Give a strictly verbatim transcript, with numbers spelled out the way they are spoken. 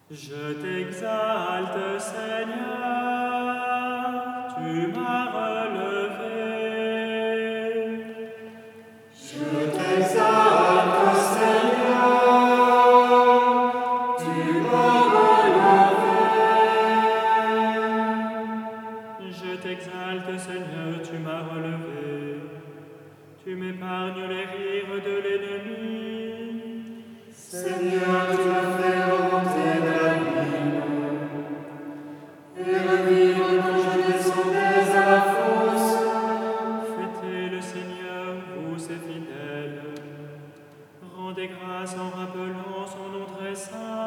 Je t'exalte, Seigneur, tu m'as relevé. Je t'exalte, Seigneur, tu m'as relevé. Je t'exalte, Seigneur, tu m'as relevé. Tu m'épargnes les rires de l'ennemi. Seigneur, tu m'as fait remonter de l'abîme et revivre quand je descendais à la fosse. Fêtez le Seigneur, vous ses fidèles. Rendez grâce en rappelant son nom très saint.